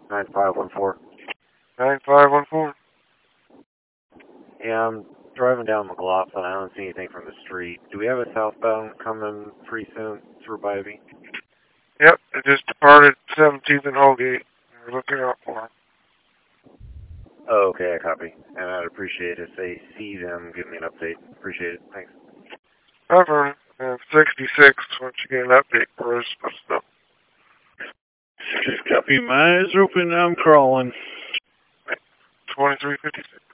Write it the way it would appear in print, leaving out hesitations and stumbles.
9514. 9514. Yeah, I'm driving down McLaughlin. I don't see anything from the street. Do we have a southbound coming pretty soon through Bybee? Yep, it just departed 17th and Holgate. We're looking out for it. Oh, okay, I copy. And I'd appreciate it if they see them, give me an update. Appreciate it. Thanks. However, 66, once you get an update for us, let us know. Just copy. My eyes are open. I'm crawling. 2356.